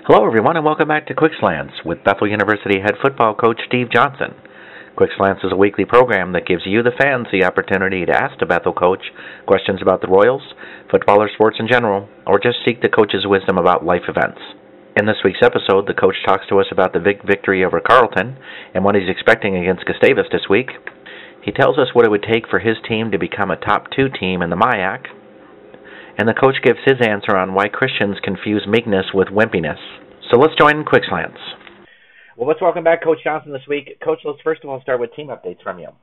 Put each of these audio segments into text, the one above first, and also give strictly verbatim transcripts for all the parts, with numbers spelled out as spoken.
Hello, everyone, and welcome back to Quick Slants with Bethel University head football coach Steve Johnson. Quick Slants is a weekly program that gives you, the fans, the opportunity to ask the Bethel coach questions about the Royals, football or sports in general, or just seek the coach's wisdom about life events. In this week's episode, the coach talks to us about the big victory over Carleton and what he's expecting against Gustavus this week. He tells us what it would take for his team to become a top two team in the M I A C. And the coach gives his answer on why Christians confuse meekness with wimpiness. So let's join in Quick Slants. Well, let's welcome back Coach Johnson this week. Coach, let's first of all start with team updates from you.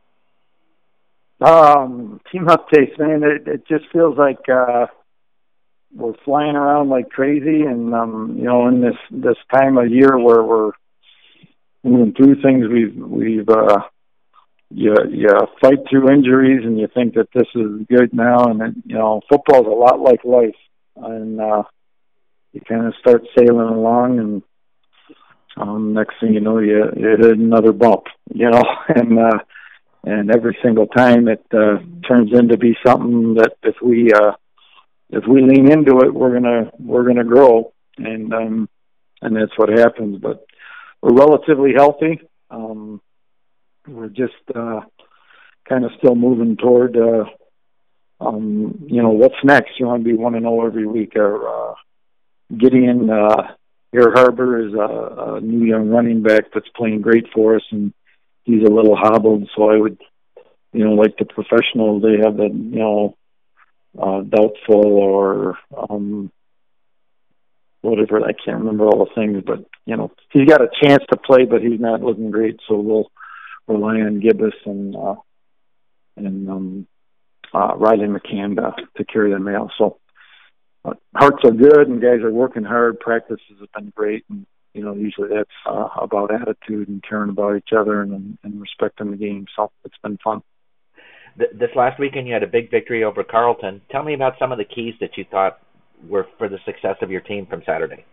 Um, team updates, man. It, it just feels like uh, we're flying around like crazy, and um, you know, in this this time of year where we're moving through things, we've we've uh, you you fight through injuries, and you think that this is good now, and then, you know, football's a lot like life, and uh, you kind of start sailing along, and um, next thing you know, you, you hit another bump, you know, and uh, and every single time it uh, turns into be something that if we uh, if we lean into it, we're gonna we're gonna grow, and um, and that's what happens. But we're relatively healthy. Um, we're just uh, kind of still moving toward, uh, um, you know, what's next. You want to be one and zero every week, or uh, Gideon uh, Air Harbor is a, a new young running back that's playing great for us, and he's a little hobbled. So I would, you know, like the professionals, they have the, you know, uh, doubtful or um, whatever. I can't remember all the things, but, you know, he's got a chance to play, but he's not looking great. So we'll rely on Gibbous and uh, and um, uh, Riley McCann to, to carry the mail. So uh, hearts are good, and guys are working hard. Practices have been great, and you know, usually that's uh, about attitude and caring about each other and, and respecting the game. So it's been fun. This last weekend, you had a big victory over Carleton. Tell me about some of the keys that you thought were for the success of your team from Saturday.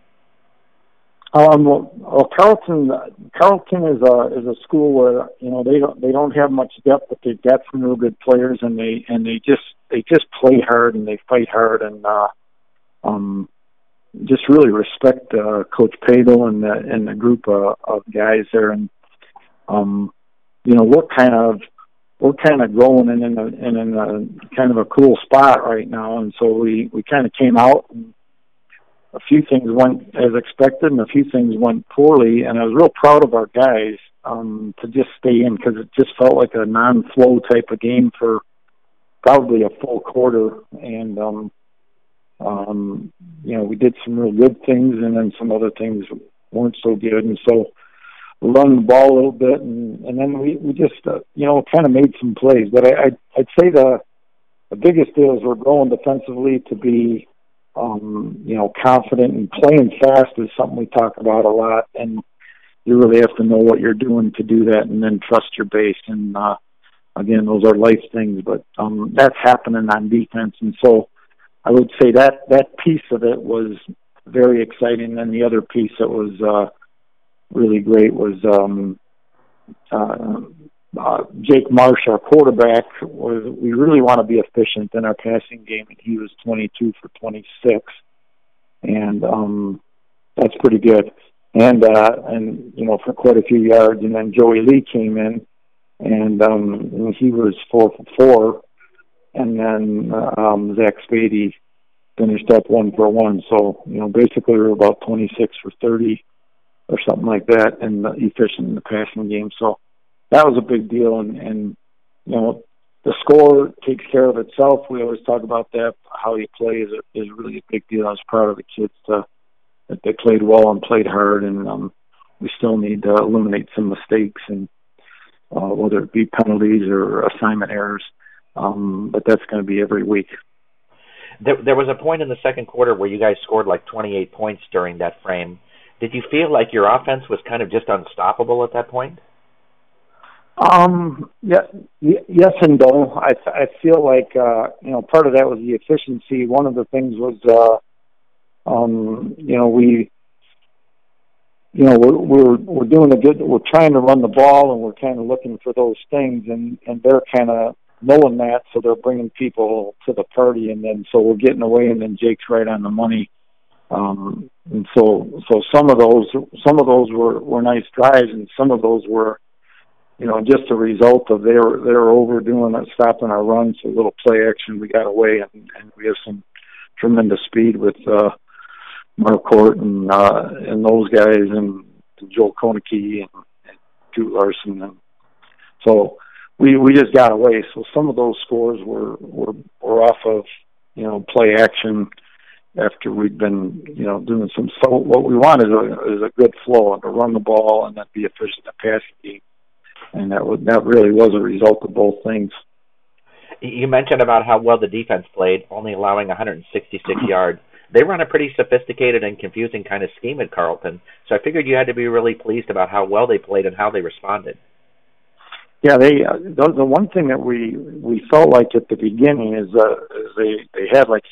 Um, well, well, Carleton, Carleton is a is a school where, you know, they don't they don't have much depth, but they've got some real good players, and they and they just they just play hard and they fight hard, and uh, um, just really respect uh, Coach Pagel and the and the group uh, of guys there, and um, you know, we're kind of we're kind of growing and in a and in a kind of a cool spot right now, and so we we kind of came out. And a few things went as expected, and a few things went poorly, and I was real proud of our guys um, to just stay in, because it just felt like a non-flow type of game for probably a full quarter, and um, um, you know, we did some real good things, and then some other things weren't so good, and so we run the ball a little bit, and, and then we, we just, uh, you know, kind of made some plays, but I, I'd, I'd say the, the biggest deal is we're growing defensively to be Um, you know, confident, and playing fast is something we talk about a lot, and you really have to know what you're doing to do that, and then trust your base. And uh, again, those are life things, but um, that's happening on defense. And so I would say that that piece of it was very exciting. And the other piece that was uh, really great was um, uh, uh, Jake Marsh, our quarterback. Was we really want to be efficient in our passing game, and he was twenty-two for twenty-six, and um, that's pretty good. And uh, and you know, for quite a few yards. And then Joey Lee came in, and um, and he was four for four, and then um, Zach Spady finished up one for one. So you know, basically we were about twenty-six for thirty or something like that, and uh, efficient in the passing game. So that was a big deal, and, and you know, the score takes care of itself. We always talk about that. How you play is a, is really a big deal. I was proud of the kids to, that they played well and played hard, and um, we still need to eliminate some mistakes, and uh, whether it be penalties or assignment errors. Um, but that's going to be every week. There, there was a point in the second quarter where you guys scored like twenty-eight points during that frame. Did you feel like your offense was kind of just unstoppable at that point? Um. Yeah. Y- yes and no. I I feel like uh, you know, part of that was the efficiency. One of the things was uh, um, you know, we you know we're we're we're doing a good. We're trying to run the ball, and we're kind of looking for those things, and and they're kind of knowing that, so they're bringing people to the party, and then so we're getting away, and then Jake's right on the money. Um, and so so some of those some of those were were nice drives, and some of those were, you know, just a result of they were they were overdoing it, stopping our runs, so a little play action. We got away, and, and we have some tremendous speed with uh, Marquardt and uh, and those guys, and Joel Konecki and, and Coot Larson, and so we we just got away. So some of those scores were were, were off of, you know, play action after we'd been, you know, doing some. So what we want is a is a good flow, and to run the ball and then be efficient in the passing game. And that was, that really was a result of both things. You mentioned about how well the defense played, only allowing one hundred sixty-six yards. They run a pretty sophisticated and confusing kind of scheme at Carleton, so I figured you had to be really pleased about how well they played and how they responded. Yeah, they uh, the, the one thing that we we felt like at the beginning is, uh, is they they had like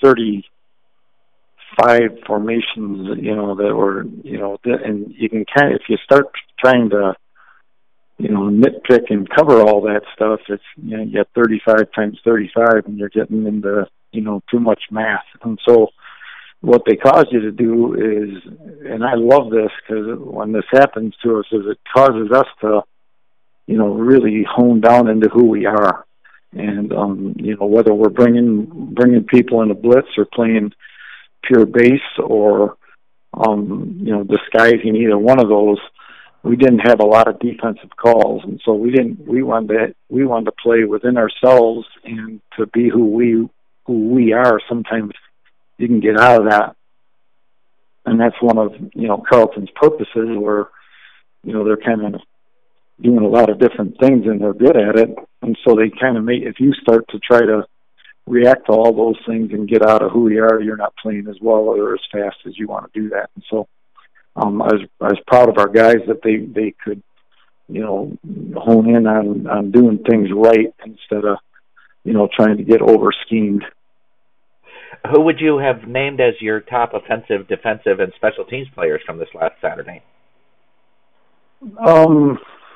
thirty-five formations, you know, that were, you know, and you can kind of, if you start trying to, you know, nitpick and cover all that stuff, it's, you know, you get thirty-five times thirty-five, and you're getting into, you know, too much math. And so what they cause you to do is, and I love this because when this happens to us, is it causes us to, you know, really hone down into who we are. And, um, you know, whether we're bringing bringing people in a blitz or playing pure base or, um, you know, disguising either one of those, we didn't have a lot of defensive calls, and so we didn't. We wanted to. We wanted to play within ourselves and to be who we who we are. Sometimes you can get out of that, and that's one of, you know, Carleton's purposes, where, you know, they're kind of doing a lot of different things and they're good at it, and so they kind of make. If you start to try to react to all those things and get out of who you are, you're not playing as well or as fast as you want to do that, and so. Um, I was I was proud of our guys that they, they could, you know, hone in on, on doing things right instead of, you know, trying to get over schemed. Who would you have named as your top offensive, defensive, and special teams players from this last Saturday? Um,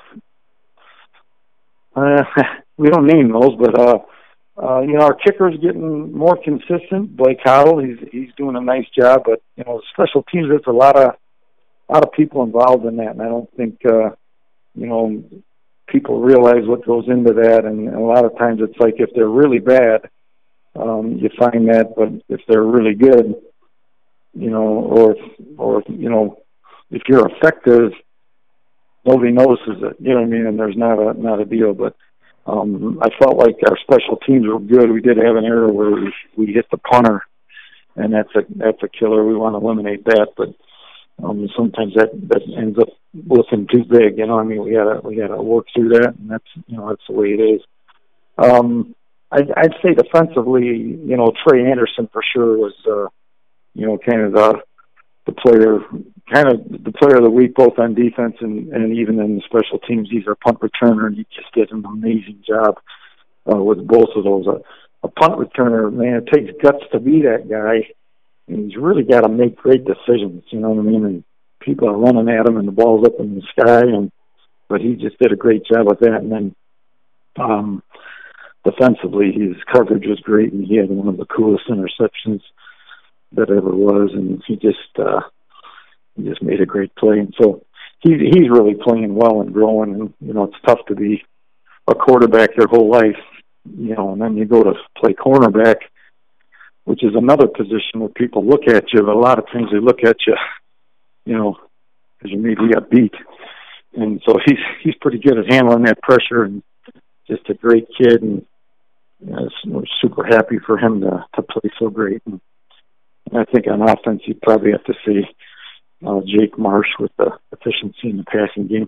uh, we don't name those, but uh, uh, you know, our kicker's getting more consistent. Blake Howell, he's he's doing a nice job, but, you know, special teams, there's a lot of A lot of people involved in that, and I don't think, uh, you know, people realize what goes into that. And a lot of times it's like if they're really bad, um, you find that, but if they're really good, you know, or if, or you know, if you're effective, nobody notices it. You know what I mean? And there's not a not a deal. But um, I felt like our special teams were good. We did have an error where we, we hit the punter, and that's a that's a killer. We want to eliminate that, but. Um, sometimes that, that ends up looking too big, you know. I mean, we gotta we gotta work through that, and that's, you know, that's the way it is. Um, I'd, I'd say defensively, you know, Trey Anderson for sure was, uh, you know, kind of the the player, kind of the player of the week, both on defense and, and even in the special teams. He's our punt returner, and he just did an amazing job uh, with both of those. Uh, a punt returner, man, it takes guts to be that guy. And he's really got to make great decisions, you know what I mean? And people are running at him, and the ball's up in the sky, and but he just did a great job with that. And then um, defensively, his coverage was great, and he had one of the coolest interceptions that ever was, and he just uh, he just made a great play. And so he's he's really playing well and growing. And, you know, it's tough to be a quarterback your whole life, you know, and then you go to play cornerback, which is another position where people look at you, but a lot of times they look at you, you know, because you maybe got beat. And so he's he's pretty good at handling that pressure, and just a great kid, and, you know, we're super happy for him to, to play so great. And, and I think on offense, you'd probably have to see uh, Jake Marsh with the efficiency in the passing game.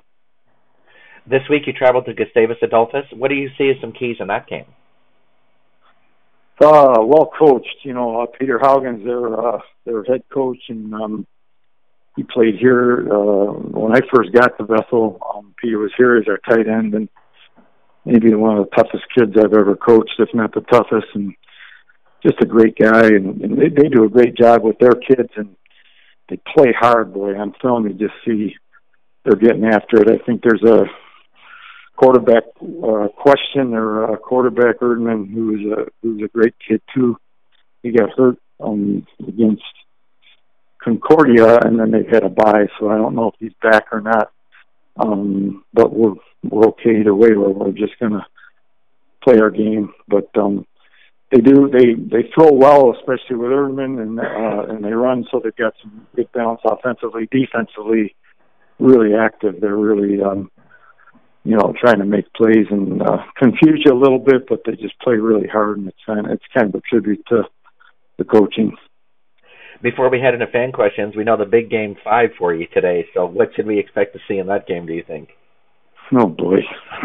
This week you traveled to Gustavus Adolphus. What do you see as some keys in that game? Uh, well coached, you know. Uh, Peter Haugens, their uh, their head coach, and um, he played here uh, when I first got to Bethel. Um, Peter was here as our tight end, and maybe one of the toughest kids I've ever coached, if not the toughest, and just a great guy. And, and they, they do a great job with their kids, and they play hard. Boy, on film, you just see they're getting after it. I think there's a quarterback uh, question or uh, quarterback Erdman, who's a who's a great kid too. He got hurt um, against Concordia, and then they've had a bye, so I don't know if he's back or not. Um, but we're we're okay either way. We're, we're just gonna play our game. But um, they do they they throw well, especially with Erdman, and uh, and they run, so they've got some good balance offensively. Defensively, really active. They're really um, you know trying to make plays and uh, confuse you a little bit, but they just play really hard, and it's kind of, it's kind of a tribute to the coaching. Before we head into fan questions, we know the big game five for you today. So what should we expect to see in that game, do you think? Oh boy,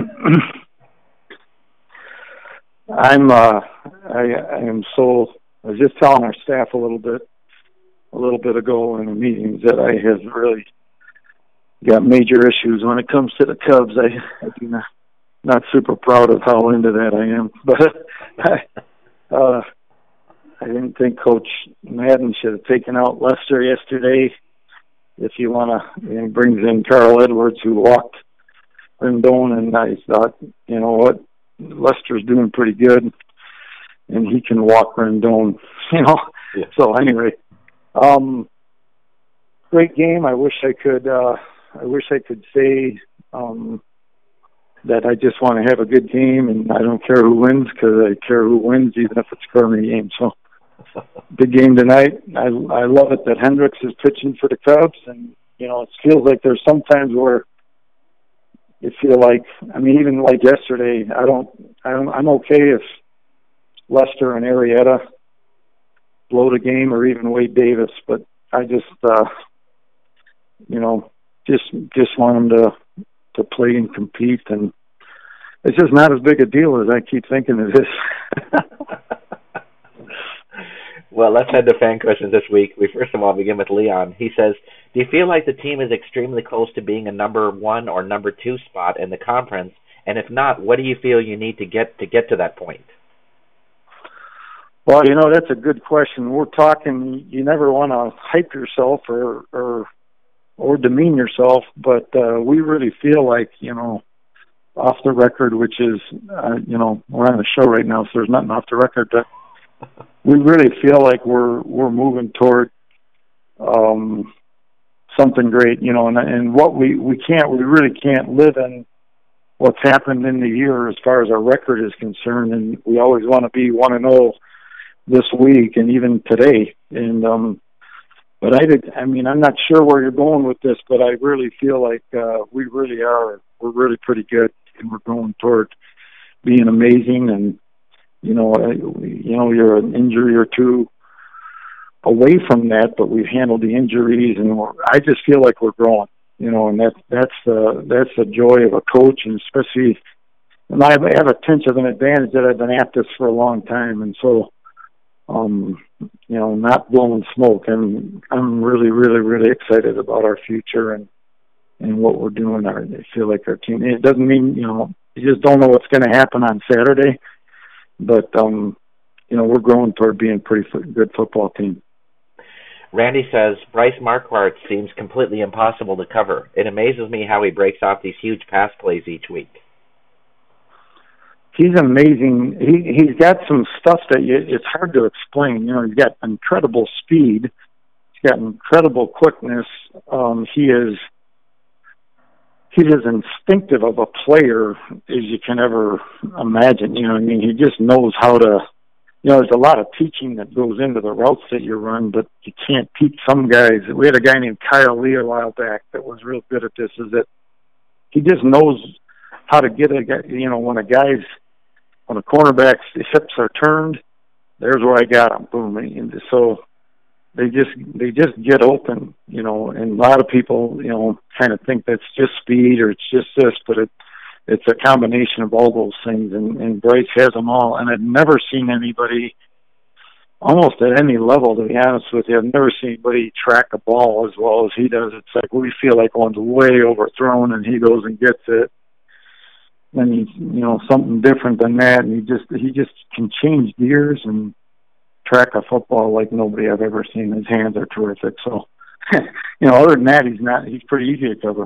I'm uh, I, I am so. I was just telling our staff a little bit, a little bit ago in the meetings that I have really got major issues when it comes to the Cubs. I, I do not not super proud of how into that I am, but I, uh, I didn't think Coach Madden should have taken out Lester yesterday. If you want to, he brings in Carl Edwards, who walked Rendon, and I thought, you know what, Lester's doing pretty good, and he can walk Rendon, you know. Yeah. So anyway, um, great game. I wish I could. Uh, I wish I could say um, that I just want to have a good game, and I don't care who wins because I care who wins, even if it's a crummy game. So. Big game tonight. I I love it that Hendricks is pitching for the Cubs, and you know it feels like there's sometimes where you feel like, I mean, even like yesterday, I don't, I don't I'm okay if Lester and Arrieta blow the game, or even Wade Davis, but I just uh, you know just just want them to to play and compete, and it's just not as big a deal as I keep thinking it is. Well, let's head to fan questions this week. We first of all begin with Leon. He says, do you feel like the team is extremely close to being a number one or number two spot in the conference? And if not, what do you feel you need to get to get to that point? Well, you know, that's a good question. We're talking, you never want to hype yourself or or, or demean yourself, but uh, we really feel like, you know, off the record, which is, uh, you know, we're on the show right now, so there's nothing off the record, but we really feel like we're we're moving toward um, something great, you know, and and what we, we can't, we really can't live in what's happened in the year as far as our record is concerned, and we always want to be one and zero this week and even today. And um, but I did, I mean, I'm not sure where you're going with this, but I really feel like uh, we really are, we're really pretty good, and we're going toward being amazing. And You know, you know, you're an injury or two away from that, but we've handled the injuries, and we're, I just feel like we're growing. You know, and that that's the that's the joy of a coach, and especially, and I have a tinge of an advantage that I've been at this for a long time, and so, um, you know, not blowing smoke. I'm I'm really, really, really excited about our future and and what we're doing. I feel like our team. It doesn't mean, you know, you just don't know what's going to happen on Saturday. But, um, you know, we're growing toward being a pretty f- good football team. Randy says, Bryce Marquardt seems completely impossible to cover. It amazes me how he breaks off these huge pass plays each week. He's amazing. He, he's got some stuff that you, it's hard to explain. You know, he's got incredible speed. He's got incredible quickness. Um, he is... He's as instinctive of a player as you can ever imagine. You know, I mean, he just knows how to, you know, there's a lot of teaching that goes into the routes that you run, but you can't teach some guys. We had a guy named Kyle Lee a while back that was real good at this, is that he just knows how to get a guy, you know, when a guy's, when a cornerback's hips are turned, there's where I got him, boom. And so they just they just get open, you know, and a lot of people, you know, kind of think that's just speed or it's just this, but it it's a combination of all those things, and, and Bryce has them all. And I've never seen anybody, almost at any level, to be honest with you, I've never seen anybody track a ball as well as he does. It's like we feel like one's way overthrown and he goes and gets it. And he's, you know, something different than that, and he just he just can change gears and track a football like nobody I've ever seen. His hands are terrific. So, you know, other than that, he's not. He's pretty easy to cover.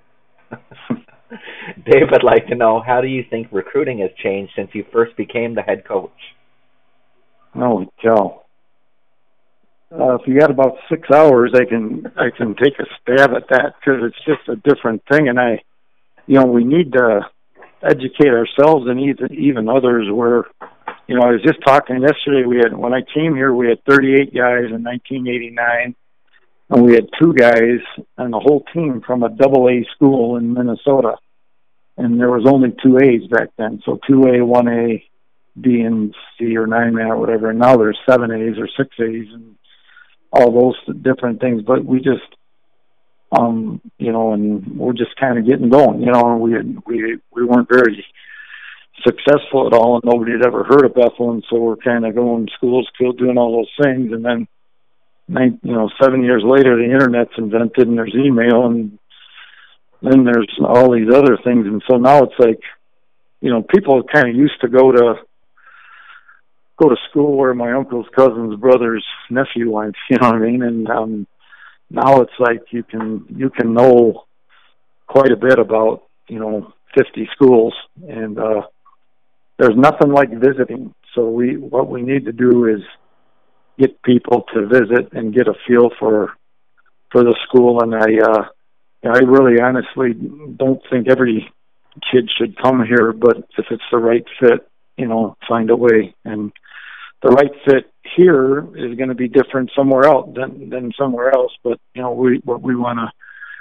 Dave, I'd like to know, how do you think recruiting has changed since you first became the head coach? Holy cow. Uh, if you got about six hours, I can I can take a stab at that because it's just a different thing, and I, you know, we need to educate ourselves and even even others. Where, you know, I was just talking yesterday. We had when I came here, we had thirty-eight guys in nineteen eighty-nine, and we had two guys on the whole team from a double A school in Minnesota, and there was only two A's back then. So two A, one A, B and C or nine man or whatever. And now there's seven A's or six A's and all those different things. But we just, um, you know, and we're just kind of getting going. You know, we had, we we weren't very successful at all, and nobody had ever heard of Bethel, and so we're kind of going to school, school, doing all those things, and then, nine, you know, seven years later, the internet's invented, and there's email, and then there's all these other things, and so now it's like, you know, people kind of used to go to go to school where my uncle's cousin's brother's nephew went, you know what I mean? And um, now it's like you can you can know quite a bit about, you know, fifty schools, and uh, there's nothing like visiting. So we what we need to do is get people to visit and get a feel for for the school. And I uh, I really honestly don't think every kid should come here, but if it's the right fit, you know, find a way. And the right fit here is going to be different somewhere else than than somewhere else. But you know, we what we want to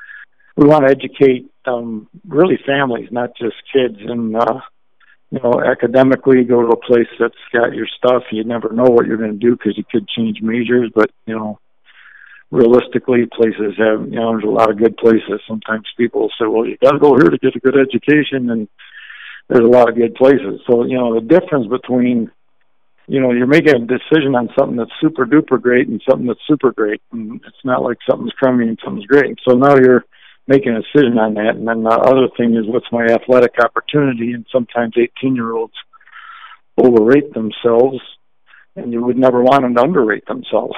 we want to educate um, really families, not just kids. And uh, you know, academically, go to a place that's got your stuff. You never know what you're going to do because you could change majors. But you know, realistically, places have, you know, there's a lot of good places. Sometimes people say, well, you got to go here to get a good education, and there's a lot of good places. So, you know, the difference between, you know, you're making a decision on something that's super duper great and something that's super great. And it's not like something's crummy and something's great. So now you're making a decision on that. And then the other thing is, what's my athletic opportunity? And sometimes eighteen-year-olds overrate themselves, and you would never want them to underrate themselves.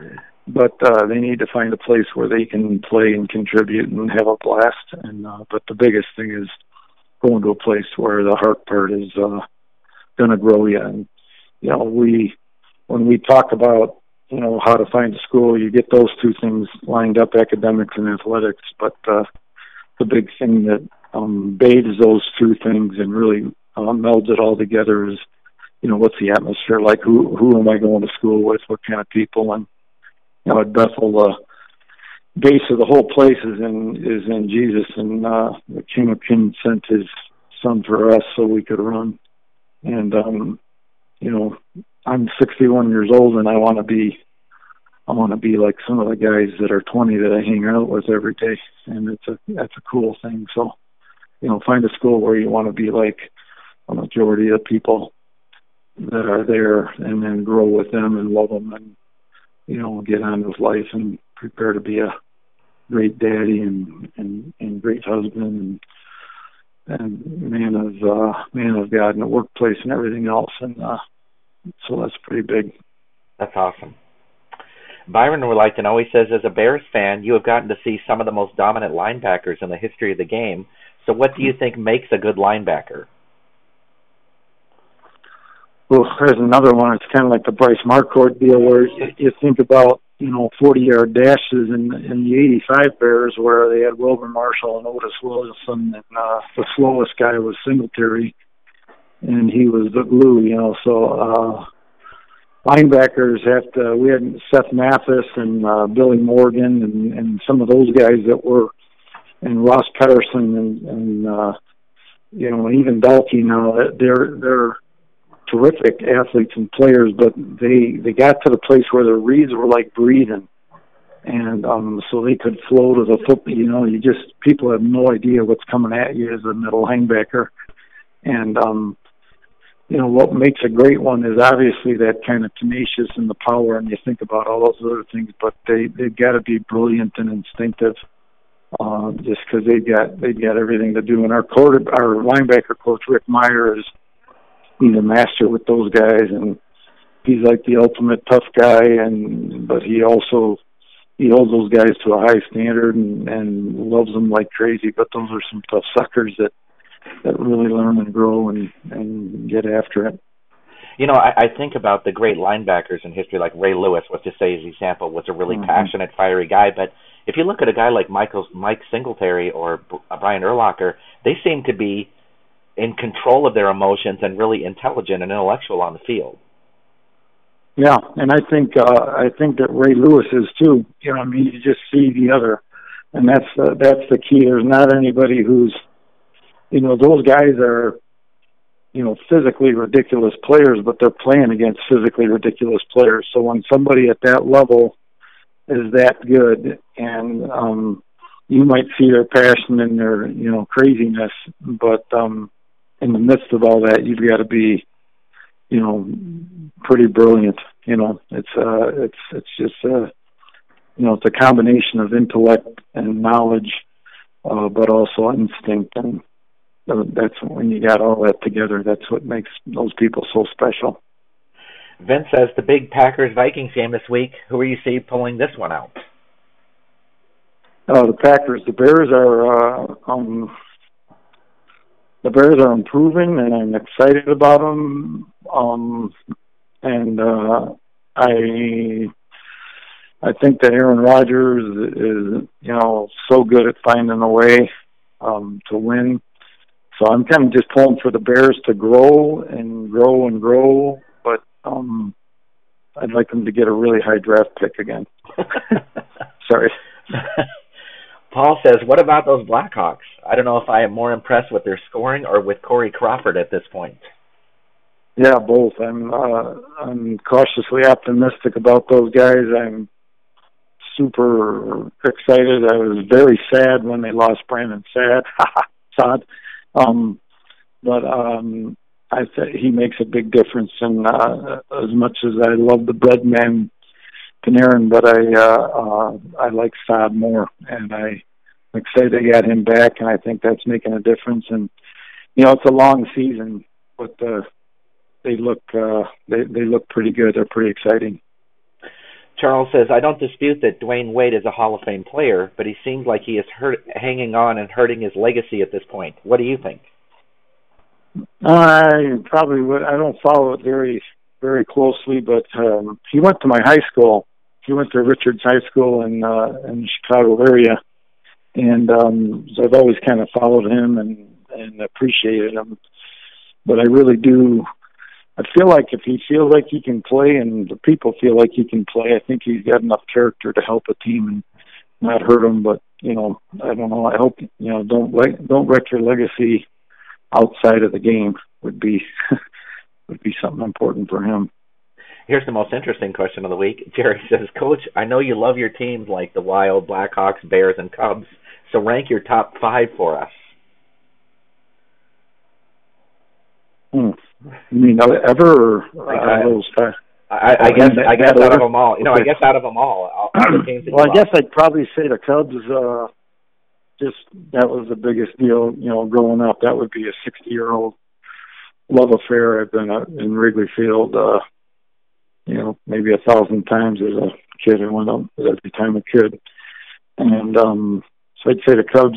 But uh, they need to find a place where they can play and contribute and have a blast. And uh, but the biggest thing is going to a place where the heart part is uh, going to grow you. And you know, we when we talk about, you know, how to find a school, you get those two things lined up, academics and athletics. But uh, the big thing that um, bathes those two things and really uh, melds it all together is, you know, what's the atmosphere like? Who who am I going to school with? What kind of people? And you know, at Bethel, the base of the whole place is in is in Jesus, and uh, the King of Kings sent His Son for us so we could run. And um, you know, I'm sixty-one years old, and I want to be, I want to be like some of the guys that are twenty that I hang out with every day, and it's a that's a cool thing. So, you know, find a school where you want to be like a majority of the people that are there, and then grow with them and love them, and you know, get on with life and prepare to be a great daddy and and, and great husband and and man of uh, man of God in the workplace and everything else. And uh, so that's pretty big. That's awesome. Byron would like to know, he says, as a Bears fan, you have gotten to see some of the most dominant linebackers in the history of the game. So what do you think makes a good linebacker? Well, there's another one. It's kind of like the Bryce Marquardt deal, where you think about, you know, forty-yard dashes in, in the eighty-five Bears, where they had Wilber Marshall and Otis Wilson, and uh, the slowest guy was Singletary, and he was the glue, you know. So uh, linebackers have to. We had Seth Mathis and uh, Billy Morgan, and, and some of those guys that were, and Ross Patterson, and, and uh, you know, and even Dalkey now. They're they're terrific athletes and players, but they they got to the place where their reads were like breathing, and um, so they could flow to the football. You know, you just people have no idea what's coming at you as a middle linebacker, and um, you know what makes a great one is obviously that kind of tenacious and the power, and you think about all those other things, but they they've got to be brilliant and instinctive, uh, just because they've got they've got everything to do. And our quarter, our linebacker coach Rick Meyer is. He's a master with those guys, and he's like the ultimate tough guy. And but he also he holds those guys to a high standard and, and loves them like crazy. But those are some tough suckers that that really learn and grow and and get after it. You know, I, I think about the great linebackers in history, like Ray Lewis, let's just say his example, was a really mm-hmm. passionate, fiery guy. But if you look at a guy like Michael, Mike Singletary or Brian Urlacher, they seem to be in control of their emotions and really intelligent and intellectual on the field. Yeah, and I think uh, I think that Ray Lewis is too. You know, I mean, you just see the other, and that's uh, that's the key. There's not anybody who's, you know, those guys are, you know, physically ridiculous players, but they're playing against physically ridiculous players. So when somebody at that level is that good, and um, you might see their passion and their, you know, craziness, but um, in the midst of all that, you've got to be, you know, pretty brilliant. You know, it's uh, it's it's just uh, you know, it's a combination of intellect and knowledge, uh, but also instinct, and that's when you got all that together. That's what makes those people so special. Vince says the big Packers-Vikings game this week. Who are you see pulling this one out? Oh, the Packers. The Bears are uh, um, the Bears are improving, and I'm excited about them. Um, and uh, I I think that Aaron Rodgers is, you know, so good at finding a way um, to win. So I'm kind of just pulling for the Bears to grow and grow and grow, but um, I'd like them to get a really high draft pick again. Sorry. Paul says, what about those Blackhawks? I don't know if I am more impressed with their scoring or with Corey Crawford at this point. Yeah, both. I'm uh, I'm cautiously optimistic about those guys. I'm super excited. I was very sad when they lost Brandon Saad. Saad. Um, but um, I th- he makes a big difference. And uh, as much as I love the Breadman Panarin, but I uh, uh, I like Saad more, and I, I'm excited they got him back, and I think that's making a difference. And you know, it's a long season, but uh, they look uh, they they look pretty good. They're pretty exciting. Charles says, I don't dispute that Dwayne Wade is a Hall of Fame player, but he seems like he is hurt, hanging on and hurting his legacy at this point. What do you think? I probably would. I don't follow it very, very closely, but um, he went to my high school. He went to Richards High School in uh, in the Chicago area, and um, so I've always kind of followed him and, and appreciated him. But I really do. I feel like if he feels like he can play and the people feel like he can play, I think he's got enough character to help a team and not hurt them. But, you know, I don't know. I hope, you know, don't le- don't wreck your legacy outside of the game would be would be something important for him. Here's the most interesting question of the week. Jerry says, Coach, I know you love your teams like the Wild, Blackhawks, Bears, and Cubs, so rank your top five for us. Hmm. You mean ever? Or, uh, those five? I, I guess I guess out of them all. You know, I guess out of them all. all, all the teams that well, I love. guess I'd probably say the Cubs. Uh, just that was the biggest deal. You know, growing up, that would be a sixty-year-old love affair. I've been uh, in Wrigley Field. Uh, you know, maybe a thousand times as a kid. I went up every time I could, and um, so I'd say the Cubs.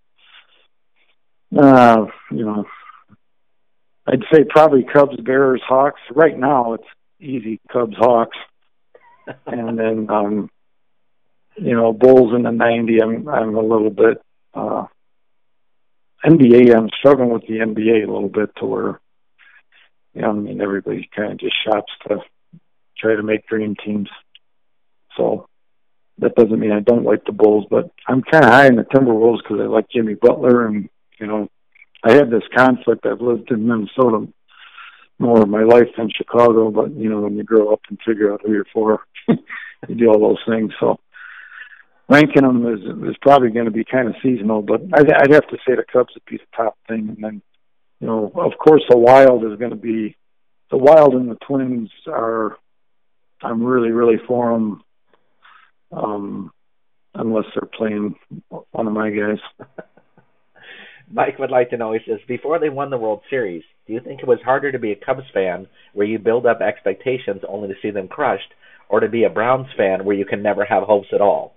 Uh, you know. I'd say probably Cubs, Bears, Hawks. Right now, it's easy Cubs, Hawks, and then um, you know, Bulls in the ninety. I'm I'm a little bit uh, N B A. I'm struggling with the N B A a little bit to where, you know, I mean, everybody kind of just shops to try to make dream teams. So that doesn't mean I don't like the Bulls, but I'm kind of high in the Timberwolves because I like Jimmy Butler, and you know. I have this conflict. I've lived in Minnesota more of my life than Chicago, but, you know, when you grow up and figure out who you're for, you do all those things. So ranking them is, is probably going to be kind of seasonal, but I'd, I'd have to say the Cubs would be the top thing. And then, you know, of course, the Wild is going to be – the Wild and the Twins are – I'm really, really for them um, unless they're playing one of my guys. Mike would like to know, he says, before they won the World Series, do you think it was harder to be a Cubs fan where you build up expectations only to see them crushed, or to be a Browns fan where you can never have hopes at all?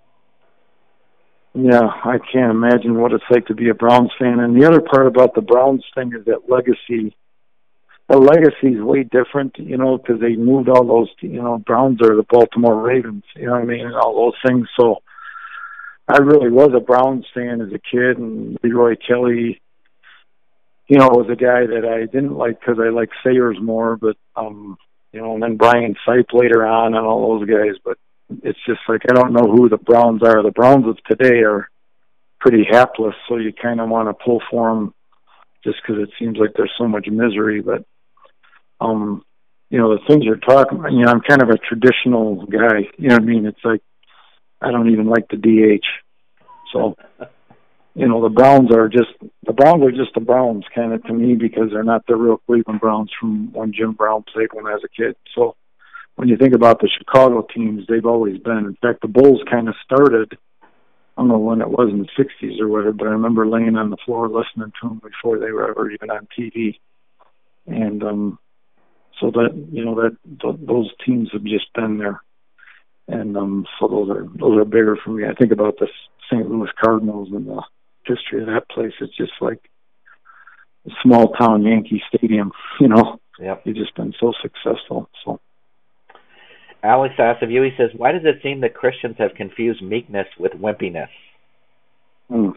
Yeah, I can't imagine what it's like to be a Browns fan. And the other part about the Browns thing is that legacy the legacy is way different, you know, because they moved all those, you know, Browns are the Baltimore Ravens, you know what I mean, and all those things. So I really was a Browns fan as a kid, and Leroy Kelly, you know, was a guy that I didn't like because I liked Sayers more, but, um, you know, and then Brian Sipe later on and all those guys. But it's just like I don't know who the Browns are. The Browns of today are pretty hapless, so you kind of want to pull for them just because it seems like there's so much misery. But, um, you know, the things you're talking about, you know, I'm kind of a traditional guy. You know what I mean? It's like I don't even like the D H. So, you know, the Browns are just the Browns are just the Browns kind of to me because they're not the real Cleveland Browns from when Jim Brown played when I was a kid. So when you think about the Chicago teams, they've always been. In fact, the Bulls kind of started, I don't know when it was in the sixties or whatever, but I remember laying on the floor listening to them before they were ever even on T V. And um, so that, you know, that th- those teams have just been there. And um, so those are those are bigger for me. I think about the Saint Louis Cardinals and the history of that place. It's just like a small town Yankee Stadium, you know. Yep. They've just been so successful. So Alex asks of you, he says, why does it seem that Christians have confused meekness with wimpiness? Hmm.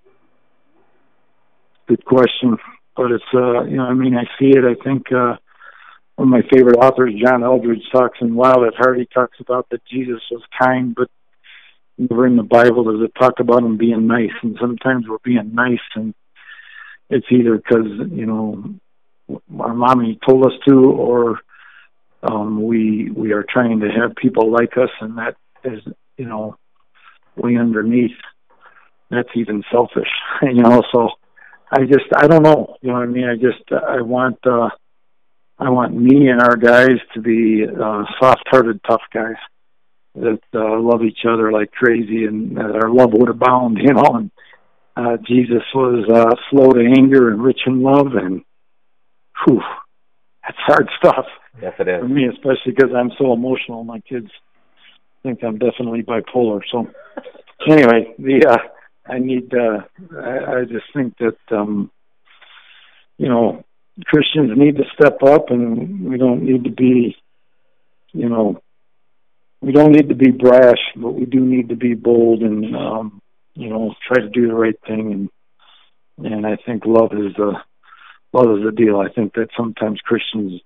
Good question. But it's, uh, you know, I mean, I see it. I think uh, one of my favorite authors, John Eldridge, talks in Wild at Heart. He talks about that Jesus was kind, but never in the Bible does it talk about him being nice. And sometimes we're being nice, and it's either because, you know, our mommy told us to, or um, we we are trying to have people like us, and that is, you know, way underneath. That's even selfish, you know. So I just I don't know, you know what I mean. I just I want uh, I want me and our guys to be uh, soft-hearted, tough guys that uh, love each other like crazy, and that our love would abound, you know. And uh, Jesus was uh, slow to anger and rich in love, and whew, that's hard stuff. Yes, it is. For me, especially because I'm so emotional. My kids think I'm definitely bipolar. So anyway, the uh, I need. Uh, I, I just think that um, you know, Christians need to step up, and we don't need to be, you know, we don't need to be brash, but we do need to be bold and um, you know, try to do the right thing. And and I think love is the love is the deal. I think that sometimes Christians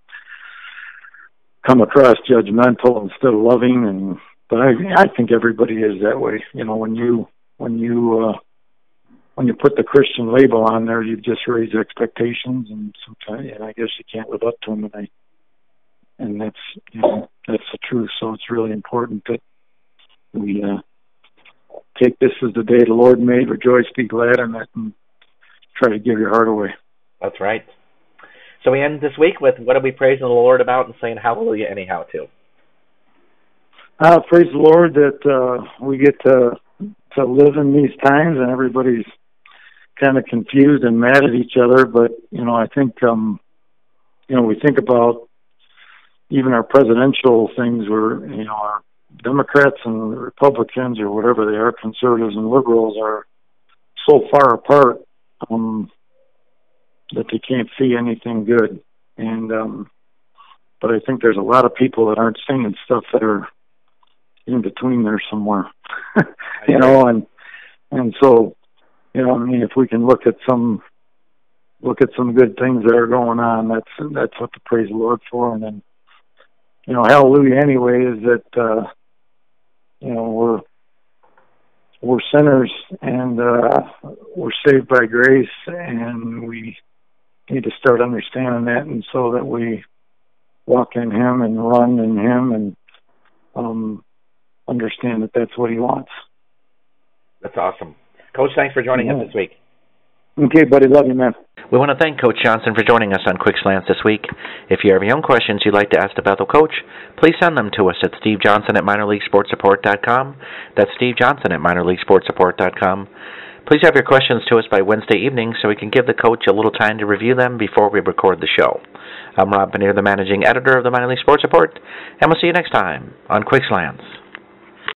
come across judgmental instead of loving, and but I I think everybody is that way. You know, when you when you uh, when you put the Christian label on there, you just raise expectations, and sometimes, and I guess you can't live up to them, and I, and that's, you know, that's the truth. So it's really important that we uh, take this as the day the Lord made, rejoice, be glad in it, and try to give your heart away. That's right. So we end this week with what are we praising the Lord about and saying hallelujah anyhow to? Uh, praise the Lord that uh, we get to to live in these times, and everybody's kind of confused and mad at each other. But you know, I think um, you know, we think about even our presidential things, where you know, our Democrats and Republicans, or whatever they are, conservatives and liberals, are so far apart um, that they can't see anything good. And um, but I think there's a lot of people that aren't saying stuff that are in between there somewhere, you know, and and so, you know, I mean, if we can look at some look at some good things that are going on, that's that's what to praise the Lord for. And then, you know, hallelujah anyway is that uh, you know, we're we're sinners, and uh, we're saved by grace, and we need to start understanding that, and so that we walk in Him and run in Him, and um, understand that that's what He wants. That's awesome. Coach, thanks for joining yeah. us this week. Okay, buddy. Love you, man. We want to thank Coach Johnson for joining us on Quick Slants this week. If you have your own questions you'd like to ask the Bethel coach, please send them to us at Steve Johnson at minor league sports support dot com. That's Steve Johnson at minor league sports support dot com. Please have your questions to us by Wednesday evening so we can give the coach a little time to review them before we record the show. I'm Rob Paneer, the managing editor of the Minor League Sports Report, and we'll see you next time on Quick Slants.